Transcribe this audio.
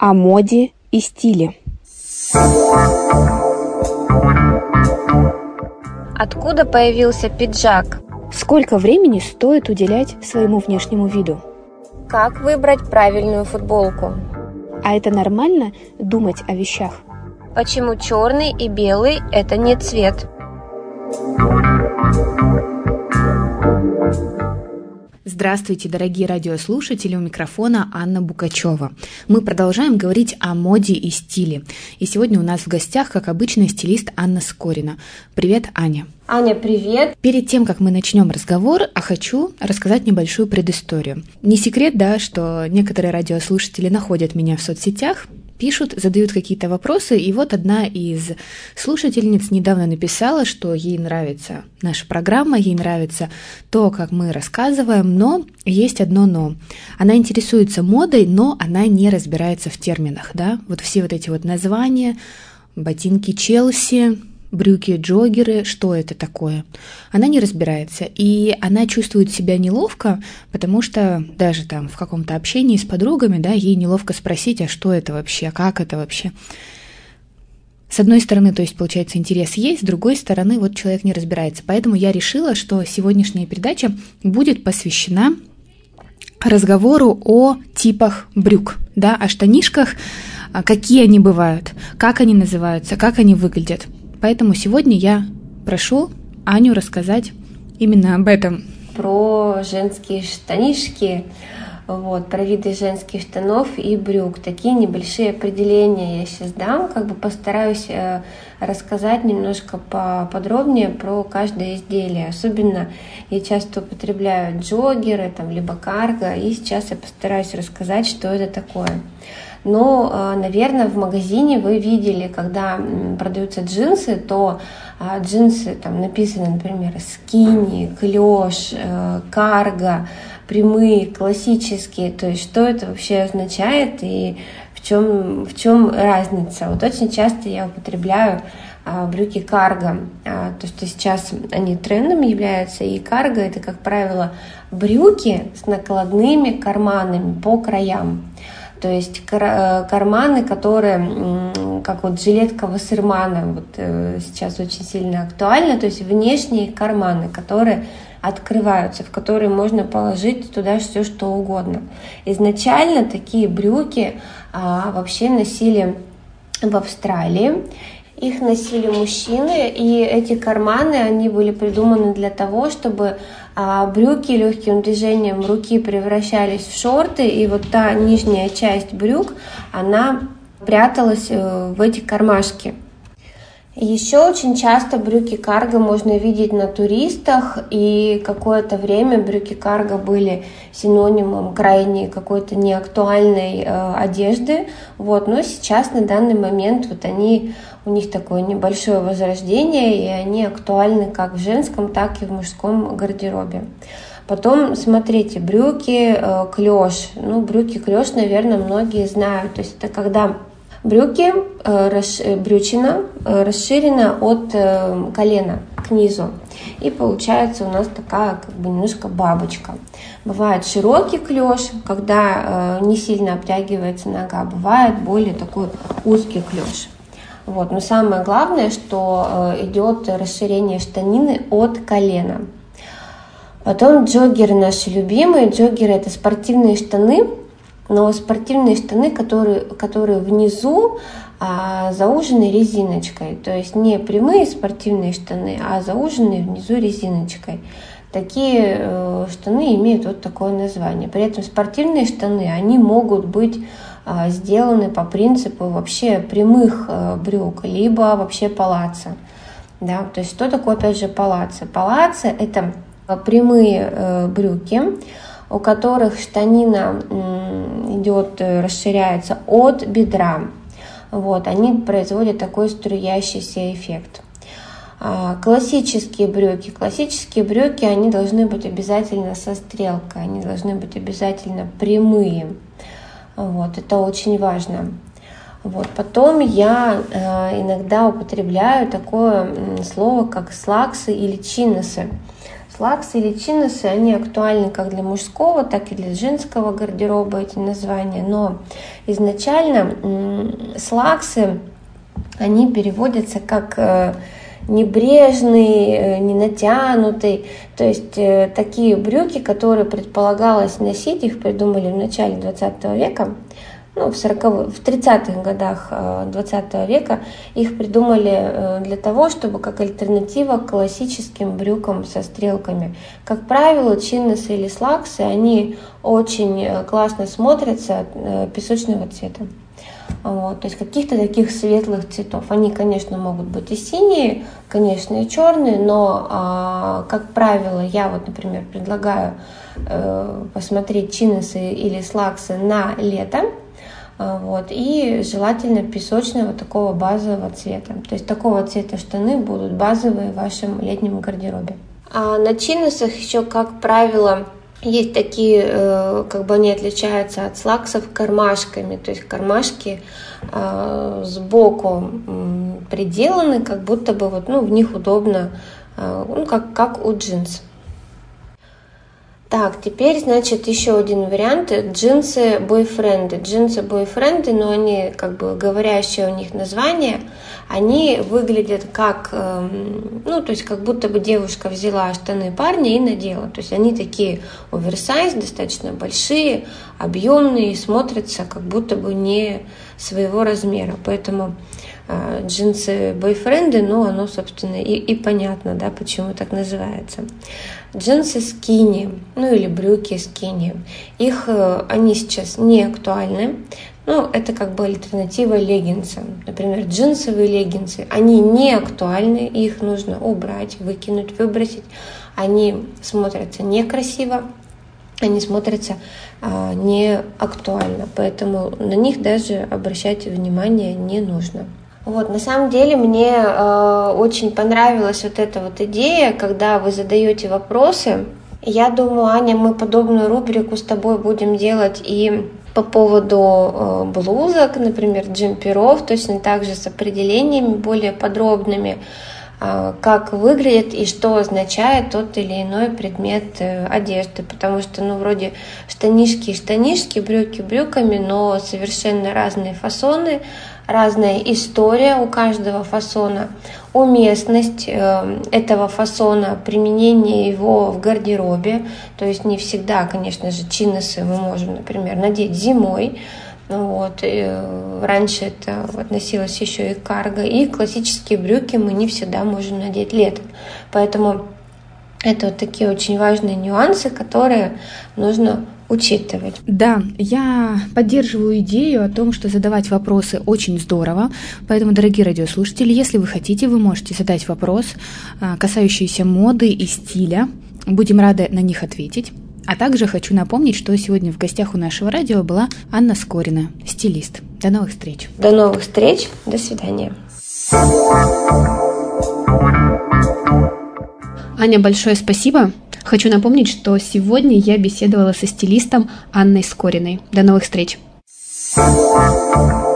о моде и стиле. Откуда появился пиджак? Сколько времени стоит уделять своему внешнему виду? Как выбрать правильную футболку? А это нормально думать о вещах? Почему черный и белый – это не цвет? Здравствуйте, дорогие радиослушатели, у микрофона Анна Букачева. Мы продолжаем говорить о моде и стиле. И сегодня у нас в гостях, как обычно, стилист Анна Скорина. Привет, Аня. Аня, привет. Перед тем, как мы начнем разговор, хочу рассказать небольшую предысторию. Не секрет, да, что некоторые радиослушатели находят меня в соцсетях, пишут, задают какие-то вопросы, и вот одна из слушательниц недавно написала, что ей нравится наша программа, ей нравится то, как мы рассказываем, но есть одно но. Она интересуется модой, но она не разбирается в терминах, да, вот все вот эти вот названия, ботинки Челси, брюки-джоггеры, что это такое? Она не разбирается, и она чувствует себя неловко, потому что даже там в каком-то общении с подругами, да, ей неловко спросить, а что это вообще, как это вообще? С одной стороны, то есть, получается, интерес есть, с другой стороны, вот человек не разбирается. Поэтому я решила, что сегодняшняя передача будет посвящена разговору о типах брюк, да, о штанишках, какие они бывают, как они называются, как они выглядят. Поэтому сегодня я прошу Аню рассказать именно об этом. Про женские штанишки, про виды женских штанов и брюк. Такие небольшие определения я сейчас дам, постараюсь рассказать немножко поподробнее про каждое изделие. Особенно я часто употребляю джоггеры, либо карго, и сейчас я постараюсь рассказать, что это такое. Но, наверное, в магазине вы видели, когда продаются джинсы, то джинсы там написаны, например, скини, клеш, карго, прямые, классические. То есть что это вообще означает и в чем разница? Вот очень часто я употребляю брюки карго, то что сейчас они трендом являются, и карго это, как правило, брюки с накладными карманами по краям. То есть карманы, которые, как вот жилетка Вассермана, сейчас очень сильно актуально, то есть внешние карманы, которые открываются, в которые можно положить туда все, что угодно. Изначально такие брюки вообще носили в Австралии. Их носили мужчины, и эти карманы, они были придуманы для того, чтобы брюки легким движением руки превращались в шорты, и вот та нижняя часть брюк, она пряталась в эти кармашки. Еще очень часто брюки карго можно видеть на туристах, и какое-то время брюки карго были синонимом крайне какой-то неактуальной одежды, но сейчас на данный момент у них такое небольшое возрождение, и они актуальны как в женском, так и в мужском гардеробе. Потом, смотрите, брюки клеш. Брюки клеш, наверное, многие знают. То есть это когда брюки, брючина расширена от колена к низу. И получается у нас такая немножко бабочка. Бывает широкий клеш, когда не сильно обтягивается нога. Бывает более такой узкий клеш. Но самое главное, что идет расширение штанины от колена. Потом джоггеры наши любимые. Джоггеры это спортивные штаны, но спортивные штаны, которые внизу заужены резиночкой. То есть не прямые спортивные штаны, а зауженные внизу резиночкой. Такие штаны имеют вот такое название. При этом спортивные штаны, они могут быть сделаны по принципу вообще прямых брюк, либо вообще палаццо. Да? То есть что такое, опять же, палаццо? Палаццо – это прямые брюки, у которых штанина расширяется от бедра. Они производят такой струящийся эффект. Классические брюки, они должны быть обязательно со стрелкой, они должны быть обязательно прямые. Это очень важно. Потом я иногда употребляю такое слово, как слаксы или чиносы. Слаксы или чиносы, они актуальны как для мужского, так и для женского гардероба, эти названия. Но изначально слаксы, они переводятся как небрежный, не натянутый. То есть такие брюки, которые предполагалось носить, их придумали в начале 20 века, в 30-х годах 20 века их придумали для того, чтобы как альтернатива к классическим брюкам со стрелками. Как правило, чиносы или слаксы, они очень классно смотрятся песочного цвета. То есть каких-то таких светлых цветов. Они, конечно, могут быть и синие, конечно, и черные, но, как правило, я например, предлагаю посмотреть чиносы или слаксы на лето, и желательно песочного такого базового цвета. То есть такого цвета штаны будут базовые в вашем летнем гардеробе. А на чиносах еще, как правило, есть такие, они отличаются от слаксов кармашками, то есть кармашки сбоку приделаны, как будто бы в них удобно, как у джинс. Так, теперь, еще один вариант. Джинсы-бойфренды. Джинсы-бойфренды, но они, говорящие у них название, они выглядят как, то есть как будто бы девушка взяла штаны парня и надела. То есть они такие оверсайз, достаточно большие, объемные, смотрятся как будто бы не своего размера. Поэтому джинсы-бойфренды, оно, собственно, и понятно, да, почему так называется. Джинсы скини, или брюки скини. Они сейчас не актуальны. Это альтернатива леггинсам. Например, джинсовые леггинсы, они не актуальны, их нужно убрать, выкинуть, выбросить. Они смотрятся некрасиво, они смотрятся не актуально, поэтому на них даже обращать внимание не нужно. На самом деле мне очень понравилась эта идея, когда вы задаете вопросы. Я думаю, Аня, мы подобную рубрику с тобой будем делать и по поводу блузок, например, джемперов, точно так же с определениями более подробными, как выглядит и что означает тот или иной предмет одежды, потому что, вроде штанишки, брюки брюками, но совершенно разные фасоны, разная история у каждого фасона, уместность этого фасона, применение его в гардеробе, то есть не всегда, конечно же, чиносы мы можем, например, надеть зимой. Раньше это относилось еще и к карго, и классические брюки мы не всегда можем надеть летом. Поэтому это такие очень важные нюансы, которые нужно учитывать. Да, я поддерживаю идею о том, что задавать вопросы очень здорово, поэтому, дорогие радиослушатели, если вы хотите, вы можете задать вопрос, касающийся моды и стиля. Будем рады на них ответить. А также хочу напомнить, что сегодня в гостях у нашего радио была Анна Скорина, стилист. До новых встреч. До новых встреч. До свидания. Аня, большое спасибо. Хочу напомнить, что сегодня я беседовала со стилистом Анной Скориной. До новых встреч.